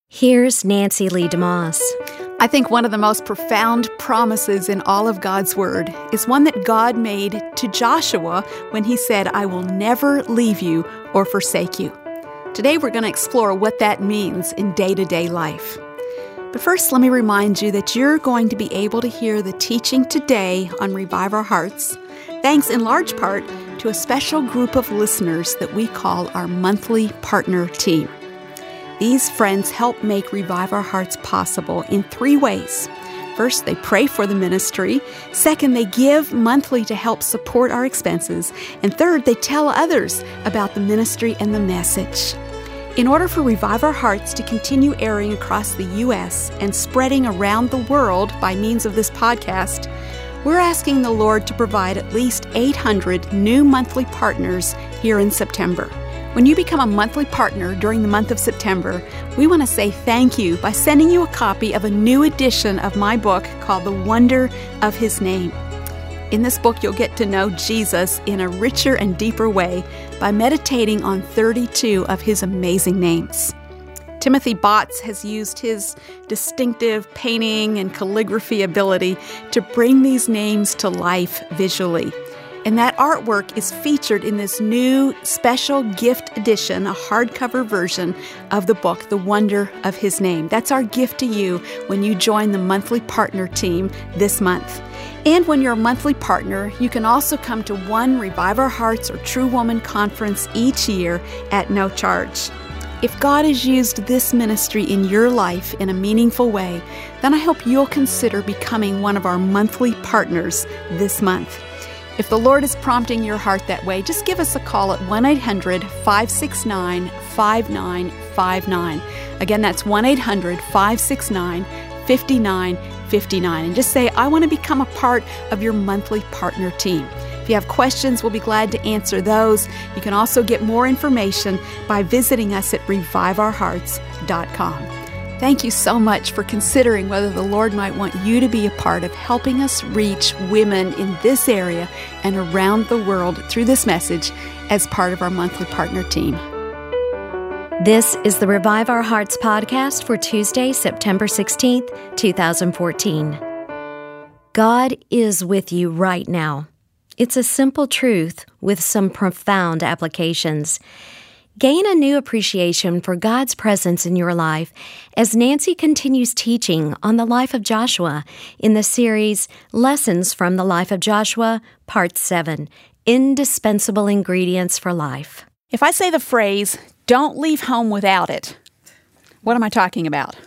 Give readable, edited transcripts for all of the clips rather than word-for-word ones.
Here's Nancy Lee DeMoss. I think one of the most profound promises in all of God's Word is one that God made to Joshua when he said, "I will never leave you or forsake you." Today we're going to explore what that means in day-to-day life. But first, let me remind you that you're going to be able to hear the teaching today on Revive Our Hearts, thanks in large part to a special group of listeners that we call our monthly partner team. These friends help make Revive Our Hearts possible in three ways. First, they pray for the ministry. Second, they give monthly to help support our expenses. And third, they tell others about the ministry and the message. In order for Revive Our Hearts to continue airing across the U.S. and spreading around the world by means of this podcast, we're asking the Lord to provide at least 800 new monthly partners here in September. When you become a monthly partner during the month of September, we want to say thank you by sending you a copy of a new edition of my book called The Wonder of His Name. In this book, you'll get to know Jesus in a richer and deeper way by meditating on 32 of His amazing names. Timothy Botts has used his distinctive painting and calligraphy ability to bring these names to life visually. And that artwork is featured in this new special gift edition, a hardcover version of the book, The Wonder of His Name. That's our gift to you when you join the monthly partner team this month. And when you're a monthly partner, you can also come to one Revive Our Hearts or True Woman conference each year at no charge. If God has used this ministry in your life in a meaningful way, then I hope you'll consider becoming one of our monthly partners this month. If the Lord is prompting your heart that way, just give us a call at 1-800-569-5959. Again, that's 1-800-569-5959. And just say, I want to become a part of your monthly partner team. If you have questions, we'll be glad to answer those. You can also get more information by visiting us at reviveourhearts.com. Thank you so much for considering whether the Lord might want you to be a part of helping us reach women in this area and around the world through this message as part of our monthly partner team. This is the Revive Our Hearts podcast for Tuesday, September 16th, 2014. God is with you right now. It's a simple truth with some profound applications. Gain a new appreciation for God's presence in your life as Nancy continues teaching on the life of Joshua in the series Lessons from the Life of Joshua, Part 7, Indispensable Ingredients for Life. If I say the phrase, don't leave home without it, what am I talking about?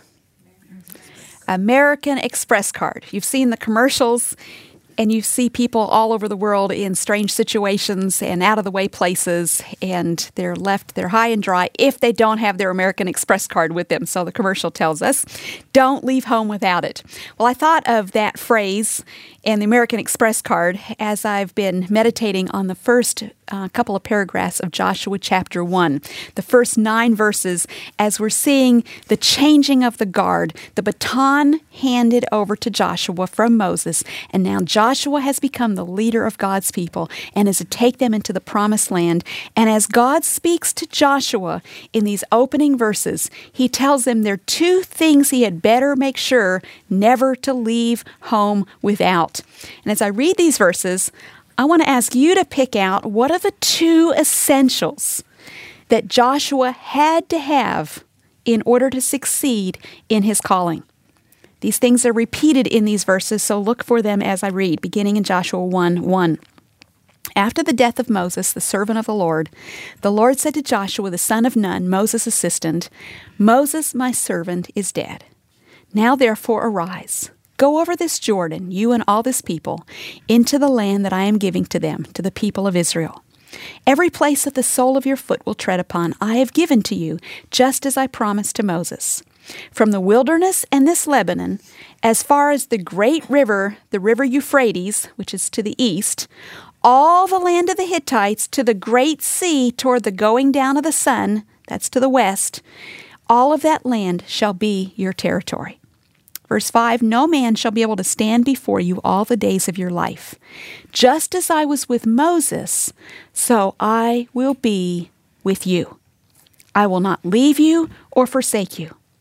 American Express card. You've seen the commercials. And you see people all over the world in strange situations and out-of-the-way places, and they're left there high and dry if they don't have their American Express card with them. So the commercial tells us, don't leave home without it. Well, I thought of that phrase and the American Express card as I've been meditating on the first couple of paragraphs of Joshua chapter 1, the first 9 verses, as we're seeing the changing of the guard, the baton handed over to Joshua from Moses, and now Joshua has become the leader of God's people and is to take them into the promised land. And as God speaks to Joshua in these opening verses, he tells them there are 2 things he had better make sure never to leave home without. And as I read these verses, I want to ask you to pick out what are the 2 essentials that Joshua had to have in order to succeed in his calling. These things are repeated in these verses, so look for them as I read, beginning in Joshua 1:1. After the death of Moses, the servant of the Lord said to Joshua, the son of Nun, Moses' assistant, Moses, my servant, is dead. Now therefore arise. Go over this Jordan, you and all this people, into the land that I am giving to them, to the people of Israel. Every place that the sole of your foot will tread upon, I have given to you, just as I promised to Moses. From the wilderness and this Lebanon, as far as the great river, the river Euphrates, which is to the east, all the land of the Hittites, to the great sea toward the going down of the sun, that's to the west, all of that land shall be your territory. Verse 5, no man shall be able to stand before you all the days of your life. Just as I was with Moses, so I will be with you. I will not leave you or forsake you.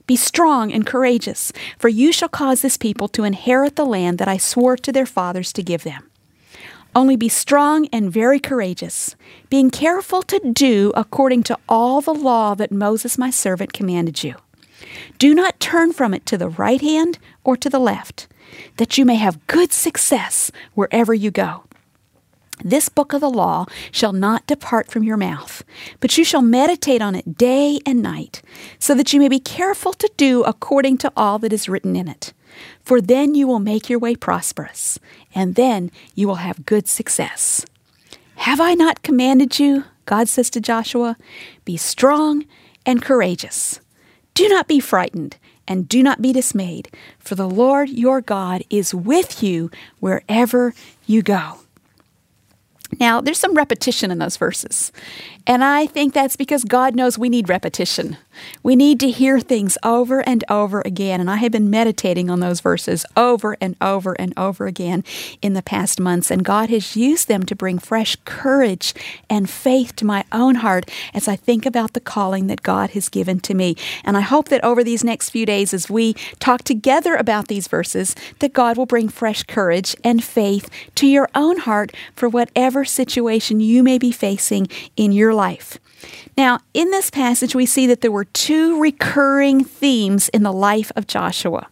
Be strong and courageous, for you shall cause this people to inherit the land that I swore to their fathers to give them. Only be strong and very courageous, being careful to do according to all the law that Moses my servant commanded you. Do not turn from it to the right hand or to the left, that you may have good success wherever you go. This book of the law shall not depart from your mouth, but you shall meditate on it day and night, so that you may be careful to do according to all that is written in it. For then you will make your way prosperous, and then you will have good success. Have I not commanded you, God says to Joshua, be strong and courageous. Do not be frightened, and do not be dismayed, for the Lord your God is with you wherever you go. Now, there's some repetition in those verses, and I think that's because God knows we need repetition. We need to hear things over and over again, and I have been meditating on those verses over and over and over again in the past months, and God has used them to bring fresh courage and faith to my own heart as I think about the calling that God has given to me. And I hope that over these next few days as we talk together about these verses, that God will bring fresh courage and faith to your own heart for whatever situation you may be facing in your life. Now, in this passage, we see that there were two recurring themes in the life of Joshua,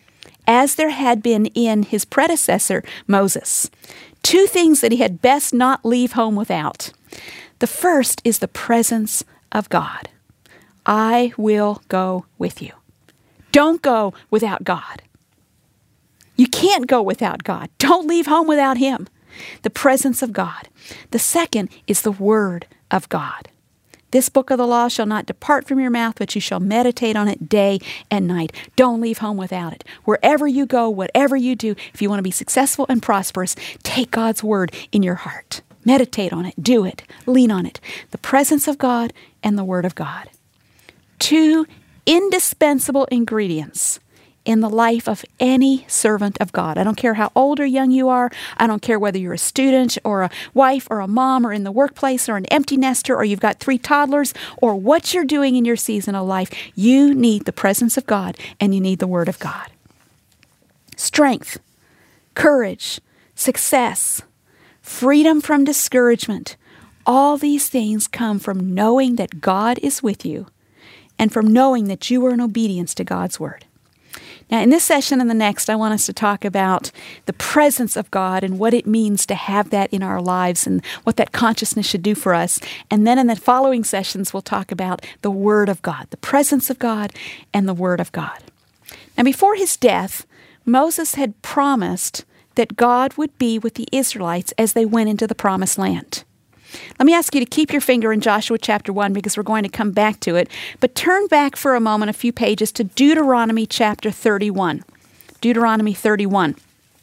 as there had been in his predecessor, Moses. Two things that he had best not leave home without. The first is the presence of God. I will go with you. Don't go without God. You can't go without God. Don't leave home without Him. The presence of God. The second is the Word of God. This book of the law shall not depart from your mouth, but you shall meditate on it day and night. Don't leave home without it. Wherever you go, whatever you do, if you want to be successful and prosperous, take God's Word in your heart. Meditate on it. Do it. Lean on it. The presence of God and the Word of God. Two indispensable ingredients in the life of any servant of God. I don't care how old or young you are. I don't care whether you're a student or a wife or a mom or in the workplace or an empty nester or you've got 3 toddlers or what you're doing in your season of life. You need the presence of God and you need the Word of God. Strength, courage, success, freedom from discouragement. All these things come from knowing that God is with you and from knowing that you are in obedience to God's Word. Now, in this session and the next, I want us to talk about the presence of God and what it means to have that in our lives and what that consciousness should do for us. And then in the following sessions, we'll talk about the Word of God, the presence of God and the Word of God. Now, before his death, Moses had promised that God would be with the Israelites as they went into the Promised Land. Let me ask you to keep your finger in Joshua chapter 1 because we're going to come back to it. But turn back for a moment, a few pages, to Deuteronomy chapter 31. Deuteronomy 31.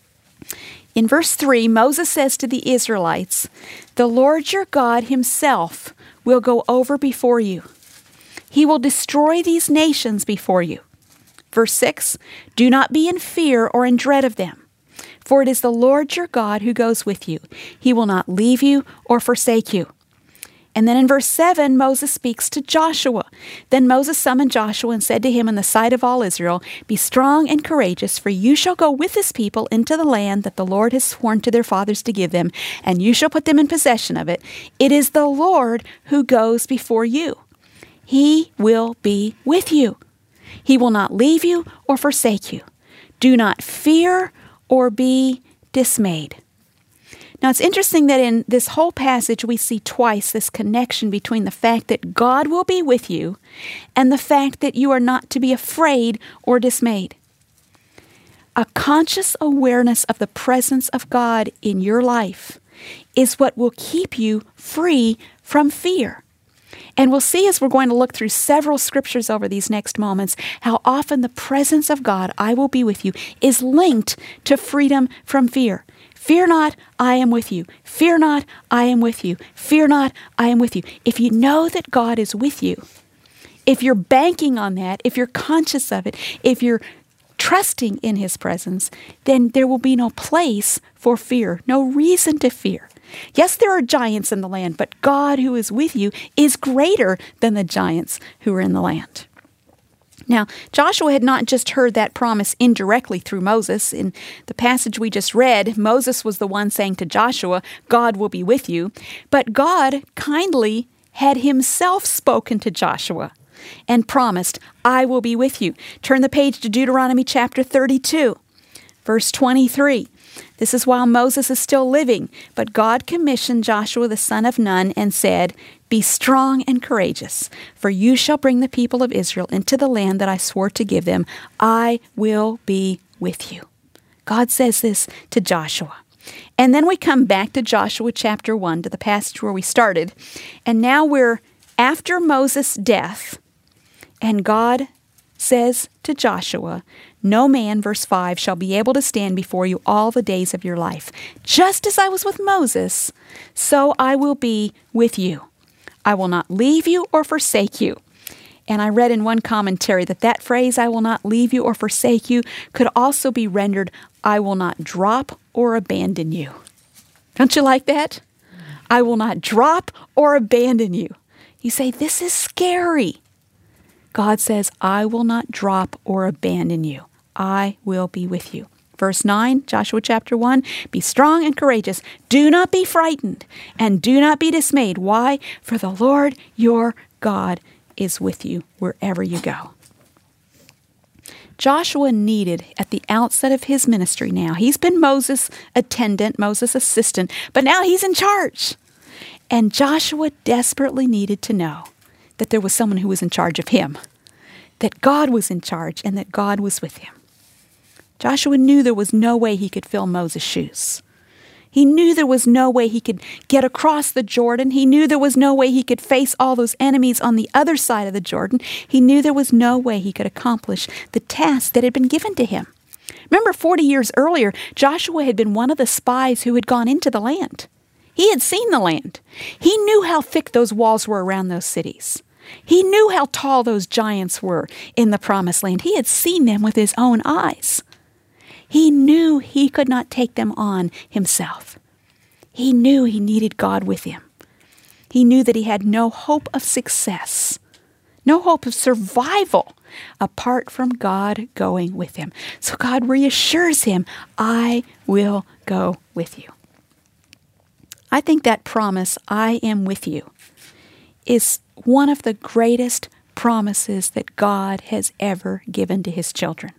In verse 3, Moses says to the Israelites, "The Lord your God Himself will go over before you. He will destroy these nations before you." Verse 6, "Do not be in fear or in dread of them. For it is the Lord your God who goes with you. He will not leave you or forsake you." And then in verse 7, Moses speaks to Joshua. "Then Moses summoned Joshua and said to him in the sight of all Israel, 'Be strong and courageous, for you shall go with this people into the land that the Lord has sworn to their fathers to give them, and you shall put them in possession of it. It is the Lord who goes before you. He will be with you. He will not leave you or forsake you. Do not fear or be dismayed." Now, it's interesting that in this whole passage, we see twice this connection between the fact that God will be with you and the fact that you are not to be afraid or dismayed. A conscious awareness of the presence of God in your life is what will keep you free from fear. And we'll see as we're going to look through several scriptures over these next moments how often the presence of God, I will be with you, is linked to freedom from fear. Fear not, I am with you. Fear not, I am with you. Fear not, I am with you. If you know that God is with you, if you're banking on that, if you're conscious of it, if you're trusting in His presence, then there will be no place for fear, no reason to fear. Yes, there are giants in the land, but God who is with you is greater than the giants who are in the land. Now, Joshua had not just heard that promise indirectly through Moses. In the passage we just read, Moses was the one saying to Joshua, God will be with you. But God kindly had himself spoken to Joshua and promised, I will be with you. Turn the page to Deuteronomy chapter 32, verse 23. This is while Moses is still living, but God commissioned Joshua the son of Nun and said, Be strong and courageous, for you shall bring the people of Israel into the land that I swore to give them. I will be with you. God says this to Joshua. And then we come back to Joshua chapter 1, to the passage where we started. And now we're after Moses' death, and God says to Joshua, No man, verse 5, shall be able to stand before you all the days of your life. Just as I was with Moses, so I will be with you. I will not leave you or forsake you. And I read in one commentary that phrase, I will not leave you or forsake you, could also be rendered, I will not drop or abandon you. Don't you like that? I will not drop or abandon you. You say, this is scary. God says, I will not drop or abandon you. I will be with you. Verse 9, Joshua chapter 1, Be strong and courageous. Do not be frightened and do not be dismayed. Why? For the Lord your God is with you wherever you go. Joshua needed, at the outset of his ministry now, he's been Moses' attendant, Moses' assistant, but now he's in charge. And Joshua desperately needed to know that there was someone who was in charge of him, that God was in charge and that God was with him. Joshua knew there was no way he could fill Moses' shoes. He knew there was no way he could get across the Jordan. He knew there was no way he could face all those enemies on the other side of the Jordan. He knew there was no way he could accomplish the task that had been given to him. Remember, 40 years earlier, Joshua had been one of the spies who had gone into the land. He had seen the land. He knew how thick those walls were around those cities. He knew how tall those giants were in the promised land. He had seen them with his own eyes. He knew he could not take them on himself. He knew he needed God with him. He knew that he had no hope of success, no hope of survival apart from God going with him. So God reassures him, I will go with you. I think that promise, I am with you, is one of the greatest promises that God has ever given to his children.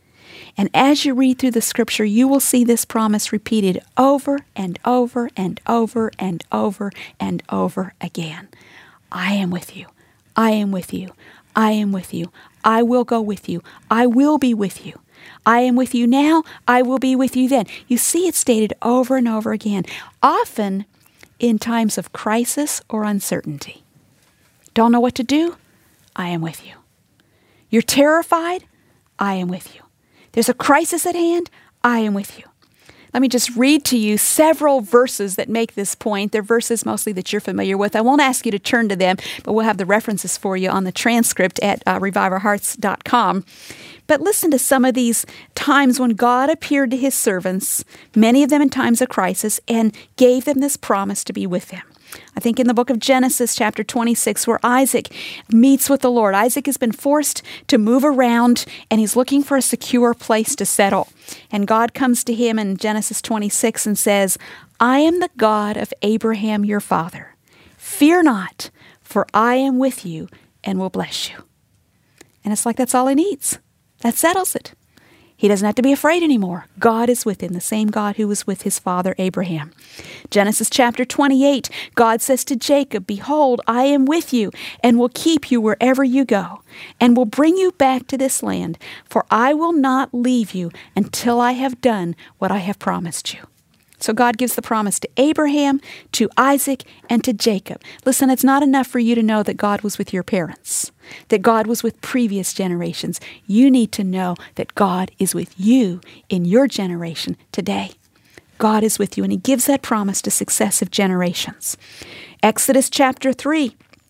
And as you read through the scripture, you will see this promise repeated over and over and over and over and over again. I am with you. I am with you. I am with you. I will go with you. I will be with you. I am with you now. I will be with you then. You see it stated over and over again, often in times of crisis or uncertainty. Don't know what to do? I am with you. You're terrified? I am with you. There's a crisis at hand? I am with you. Let me just read to you several verses that make this point. They're verses mostly that you're familiar with. I won't ask you to turn to them, but we'll have the references for you on the transcript at reviveourhearts.com. But listen to some of these times when God appeared to his servants, many of them in times of crisis, and gave them this promise to be with them. I think in the book of Genesis, chapter 26, where Isaac meets with the Lord. Isaac has been forced to move around, and he's looking for a secure place to settle. And God comes to him in Genesis 26 and says, I am the God of Abraham your father. Fear not, for I am with you and will bless you. And it's like that's all he needs. That settles it. He doesn't have to be afraid anymore. God is with him, the same God who was with his father Abraham. Genesis chapter 28, God says to Jacob, Behold, I am with you and will keep you wherever you go and will bring you back to this land, for I will not leave you until I have done what I have promised you. So God gives the promise to Abraham, to Isaac, and to Jacob. Listen, it's not enough for you to know that God was with your parents, that God was with previous generations. You need to know that God is with you in your generation today. God is with you, and he gives that promise to successive generations. Exodus chapter 3,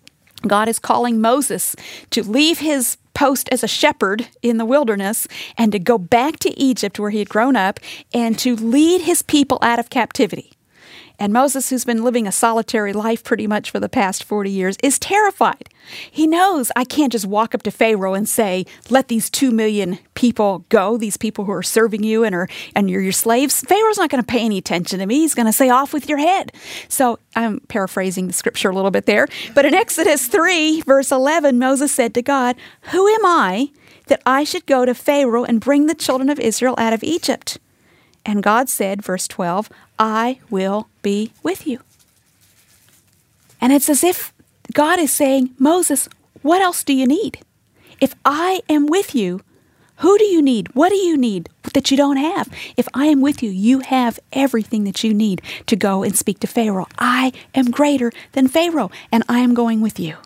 God is calling Moses to leave his post as a shepherd in the wilderness and to go back to Egypt where he had grown up and to lead his people out of captivity. And Moses, who's been living a solitary life pretty much for the past 40 years, is terrified. He knows, I can't just walk up to Pharaoh and say, let these 2 million people go, these people who are serving you and you're your slaves. Pharaoh's not going to pay any attention to me. He's going to say, off with your head. So I'm paraphrasing the scripture a little bit there. But in Exodus 3, verse 11, Moses said to God, who am I that I should go to Pharaoh and bring the children of Israel out of Egypt? And God said, verse 12, I will be with you. And it's as if God is saying, Moses, what else do you need? If I am with you, who do you need? What do you need that you don't have? If I am with you, you have everything that you need to go and speak to Pharaoh. I am greater than Pharaoh, and I am going with you.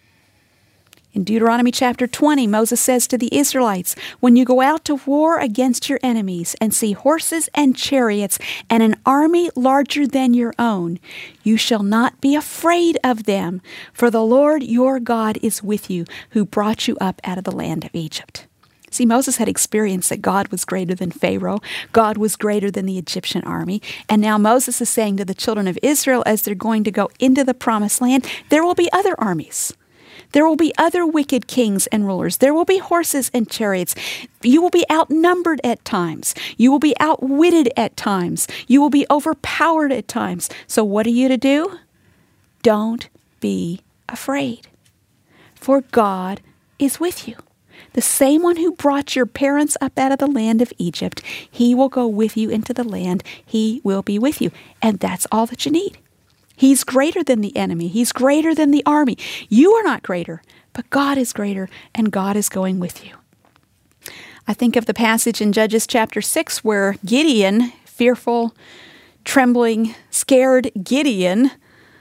In Deuteronomy chapter 20, Moses says to the Israelites, when you go out to war against your enemies and see horses and chariots and an army larger than your own, you shall not be afraid of them, for the Lord your God is with you, who brought you up out of the land of Egypt. See, Moses had experienced that God was greater than Pharaoh. God was greater than the Egyptian army. And now Moses is saying to the children of Israel, as they're going to go into the promised land, there will be other armies. There will be other wicked kings and rulers. There will be horses and chariots. You will be outnumbered at times. You will be outwitted at times. You will be overpowered at times. So what are you to do? Don't be afraid, for God is with you. The same one who brought your parents up out of the land of Egypt, he will go with you into the land. He will be with you. And that's all that you need. He's greater than the enemy. He's greater than the army. You are not greater, but God is greater, and God is going with you. I think of the passage in Judges chapter 6 where Gideon, fearful, trembling, scared Gideon,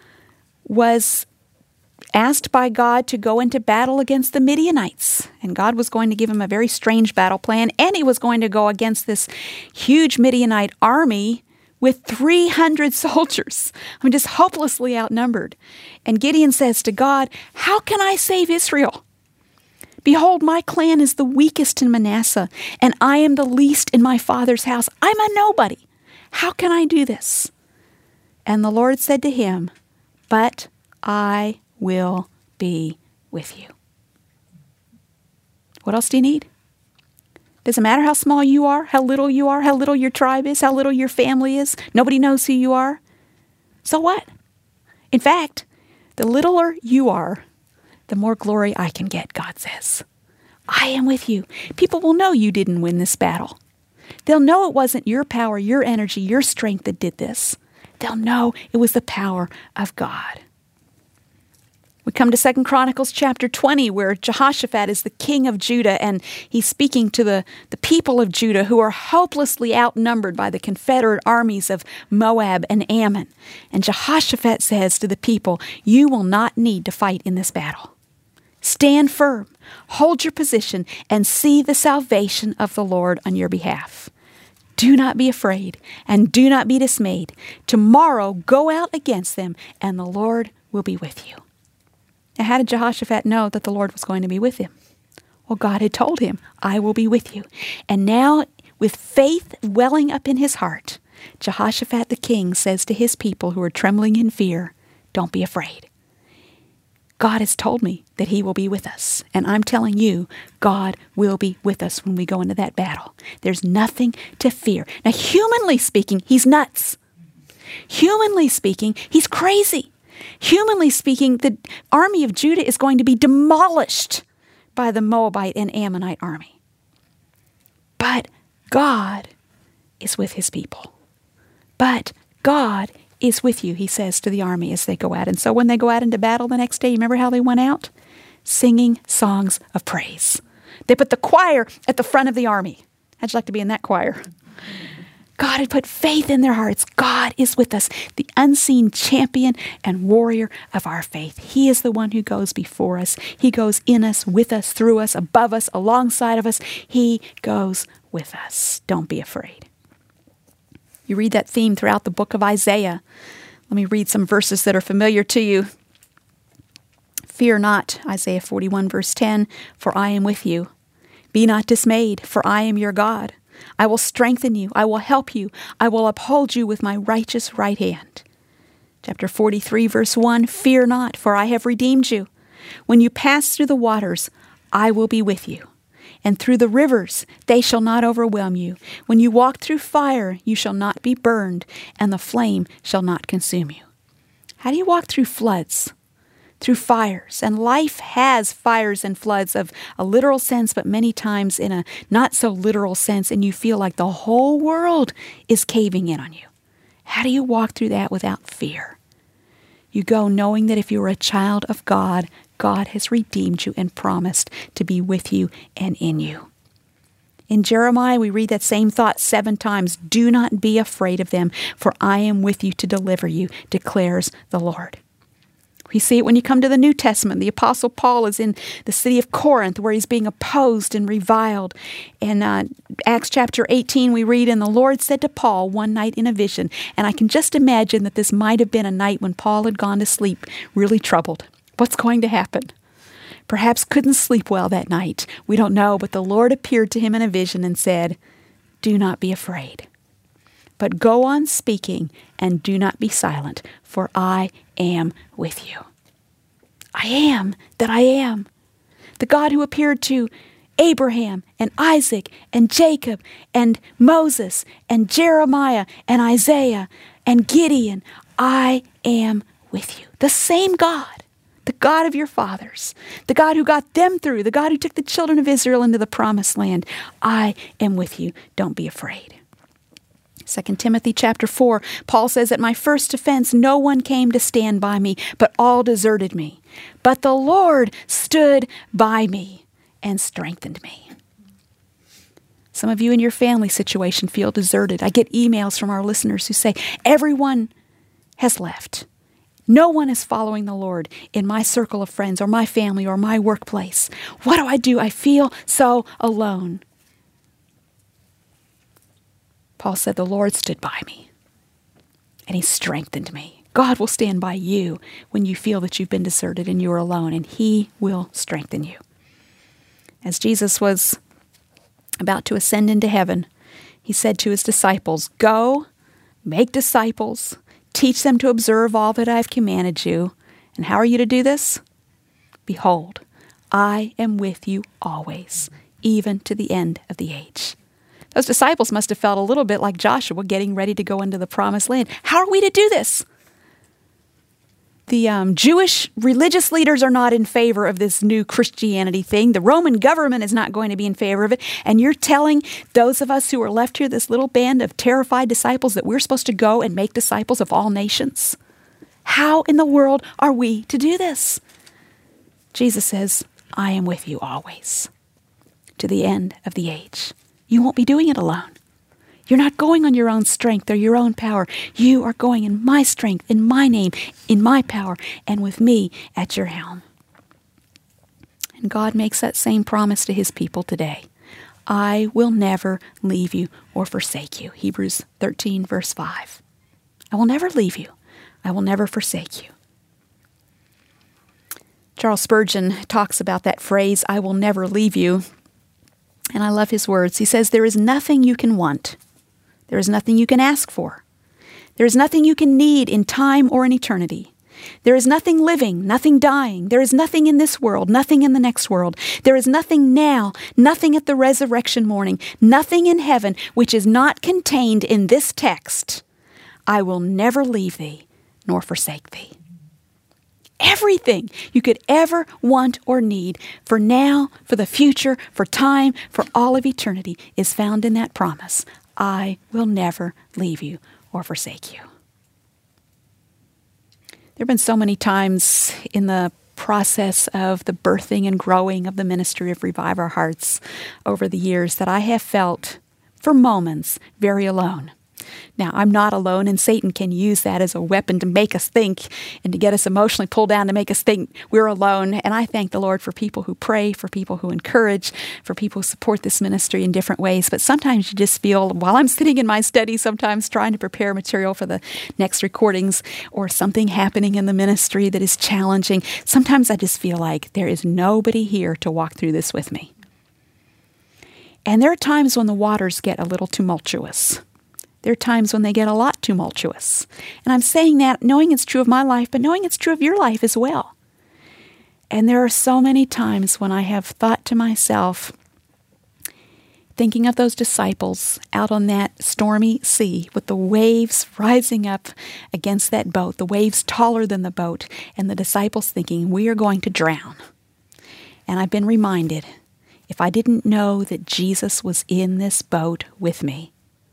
was asked by God to go into battle against the Midianites. And God was going to give him a very strange battle plan, and he was going to go against this huge Midianite army with 300 soldiers. Just hopelessly outnumbered. And Gideon says to God, how can I save Israel? Behold, my clan is the weakest in Manasseh, and I am the least in my father's house. I'm a nobody. How can I do this? And the Lord said to him, but I will be with you. What else do you need? Doesn't matter how small you are, how little your tribe is, how little your family is. Nobody knows who you are. So what? In fact, the littler you are, the more glory I can get, God says. I am with you. People will know you didn't win this battle. They'll know it wasn't your power, your energy, your strength that did this. They'll know it was the power of God. We come to 2 Chronicles chapter 20, where Jehoshaphat is the king of Judah, and he's speaking to the people of Judah who are hopelessly outnumbered by the confederate armies of Moab and Ammon. And Jehoshaphat says to the people, you will not need to fight in this battle. Stand firm, hold your position, and see the salvation of the Lord on your behalf. Do not be afraid, and do not be dismayed. Tomorrow go out against them, and the Lord will be with you. Now, how did Jehoshaphat know that the Lord was going to be with him? Well, God had told him, I will be with you. And now, with faith welling up in his heart, Jehoshaphat the king says to his people who are trembling in fear, don't be afraid. God has told me that he will be with us. And I'm telling you, God will be with us when we go into that battle. There's nothing to fear. Now, humanly speaking, he's nuts. Humanly speaking, he's crazy. Humanly speaking, the army of Judah is going to be demolished by the Moabite and Ammonite army. But God is with his people. But God is with you, he says to the army as they go out. And so when they go out into battle the next day, you remember how they went out? Singing songs of praise. They put the choir at the front of the army. How'd you like to be in that choir? God had put faith in their hearts. God is with us, the unseen champion and warrior of our faith. He is the one who goes before us. He goes in us, with us, through us, above us, alongside of us. He goes with us. Don't be afraid. You read that theme throughout the book of Isaiah. Let me read some verses that are familiar to you. Fear not, Isaiah 41, verse 10, for I am with you. Be not dismayed, for I am your God. I will strengthen you. I will help you. I will uphold you with my righteous right hand. Chapter 43, verse 1, fear not, for I have redeemed you. When you pass through the waters, I will be with you. And through the rivers, they shall not overwhelm you. When you walk through fire, you shall not be burned, and the flame shall not consume you. How do you walk through floods? Through fires. And life has fires and floods of a literal sense, but many times in a not so literal sense, and you feel like the whole world is caving in on you. How do you walk through that without fear? You go knowing that if you're a child of God, God has redeemed you and promised to be with you and in you. In Jeremiah, we read that same thought 7 times. Do not be afraid of them, for I am with you to deliver you, declares the Lord. We see it when you come to the New Testament. The Apostle Paul is in the city of Corinth where he's being opposed and reviled. In Acts chapter 18, we read, and the Lord said to Paul one night in a vision, and I can just imagine that this might have been a night when Paul had gone to sleep, really troubled. What's going to happen? Perhaps couldn't sleep well that night. We don't know, but the Lord appeared to him in a vision and said, do not be afraid, but go on speaking and do not be silent, for I am with you. I am that I am. The God who appeared to Abraham and Isaac and Jacob and Moses and Jeremiah and Isaiah and Gideon, I am with you. The same God. The God of your fathers, the God who got them through, the God who took the children of Israel into the promised land. I am with you. Don't be afraid. 2 Timothy chapter 4, Paul says, at my first offense, no one came to stand by me, but all deserted me. But the Lord stood by me and strengthened me. Some of you in your family situation feel deserted. I get emails from our listeners who say, everyone has left. No one is following the Lord in my circle of friends or my family or my workplace. What do? I feel so alone. Paul said, the Lord stood by me and he strengthened me. God will stand by you when you feel that you've been deserted and you're alone, and he will strengthen you. As Jesus was about to ascend into heaven, he said to his disciples, go, make disciples, teach them to observe all that I've commanded you. And how are you to do this? Behold, I am with you always, even to the end of the age. Those disciples must have felt a little bit like Joshua getting ready to go into the promised land. How are we to do this? The Jewish religious leaders are not in favor of this new Christianity thing. The Roman government is not going to be in favor of it. And you're telling those of us who are left here, this little band of terrified disciples, that we're supposed to go and make disciples of all nations? How in the world are we to do this? Jesus says, I am with you always, to the end of the age. You won't be doing it alone. You're not going on your own strength or your own power. You are going in my strength, in my name, in my power, and with me at your helm. And God makes that same promise to his people today. I will never leave you or forsake you. Hebrews 13, verse 5. I will never leave you. I will never forsake you. Charles Spurgeon talks about that phrase, I will never leave you. And I love his words. He says, there is nothing you can want. There is nothing you can ask for. There is nothing you can need in time or in eternity. There is nothing living, nothing dying. There is nothing in this world, nothing in the next world. There is nothing now, nothing at the resurrection morning, nothing in heaven which is not contained in this text. I will never leave thee nor forsake thee. Everything you could ever want or need for now, for the future, for time, for all of eternity is found in that promise. I will never leave you or forsake you. There have been so many times in the process of the birthing and growing of the ministry of Revive Our Hearts over the years that I have felt, for moments, very alone. Now, I'm not alone, and Satan can use that as a weapon to make us think and to get us emotionally pulled down to make us think we're alone. And I thank the Lord for people who pray, for people who encourage, for people who support this ministry in different ways. But sometimes you just feel, while I'm sitting in my study, sometimes trying to prepare material for the next recordings, or something happening in the ministry that is challenging, sometimes I just feel like there is nobody here to walk through this with me. And there are times when the waters get a little tumultuous. There are times when they get a lot tumultuous. And I'm saying that knowing it's true of my life, but knowing it's true of your life as well. And there are so many times when I have thought to myself, thinking of those disciples out on that stormy sea with the waves rising up against that boat, the waves taller than the boat, and the disciples thinking, we are going to drown. And I've been reminded, if I didn't know that Jesus was in this boat with me,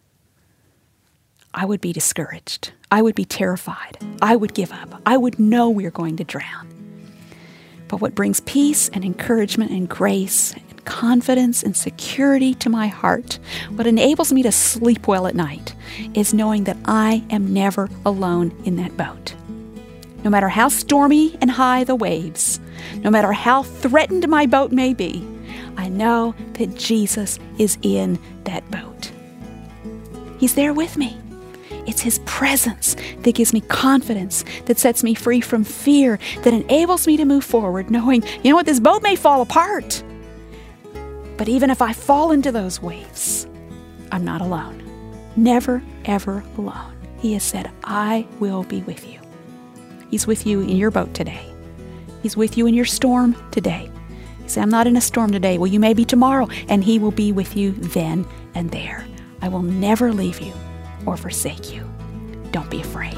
I would be discouraged. I would be terrified. I would give up. I would know we are going to drown. But what brings peace and encouragement and grace and confidence and security to my heart, what enables me to sleep well at night, is knowing that I am never alone in that boat. No matter how stormy and high the waves, no matter how threatened my boat may be, I know that Jesus is in that boat. He's there with me. It's His presence that gives me confidence, that sets me free from fear, that enables me to move forward, knowing, you know what, this boat may fall apart. But even if I fall into those waves, I'm not alone. Never, ever alone. He has said, I will be with you. He's with you in your boat today. He's with you in your storm today. You say, I'm not in a storm today. Well, you may be tomorrow, and He will be with you then and there. I will never leave you or forsake you. Don't be afraid.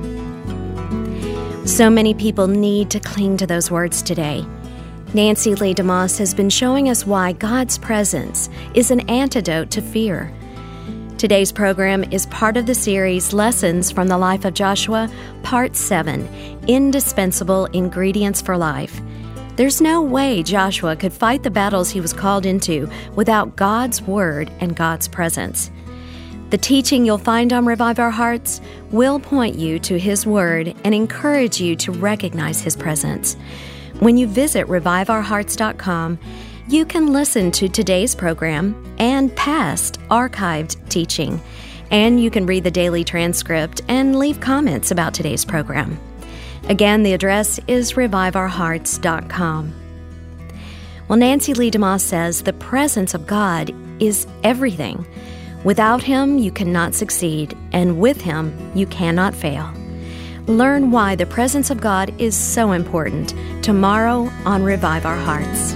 So many people need to cling to those words today. Nancy Lee DeMoss has been showing us why God's presence is an antidote to fear. Today's program is part of the series Lessons from the Life of Joshua, Part 7, Indispensable Ingredients for Life. There's no way Joshua could fight the battles he was called into without God's Word and God's presence. The teaching you'll find on Revive Our Hearts will point you to His Word and encourage you to recognize His presence. When you visit reviveourhearts.com, you can listen to today's program and past archived teaching, and you can read the daily transcript and leave comments about today's program. Again, the address is reviveourhearts.com. Well, Nancy Lee DeMoss says the presence of God is everything. Without Him, you cannot succeed, and with Him, you cannot fail. Learn why the presence of God is so important tomorrow on Revive Our Hearts.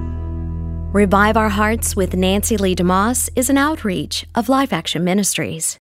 Revive Our Hearts with Nancy Lee DeMoss is an outreach of Life Action Ministries.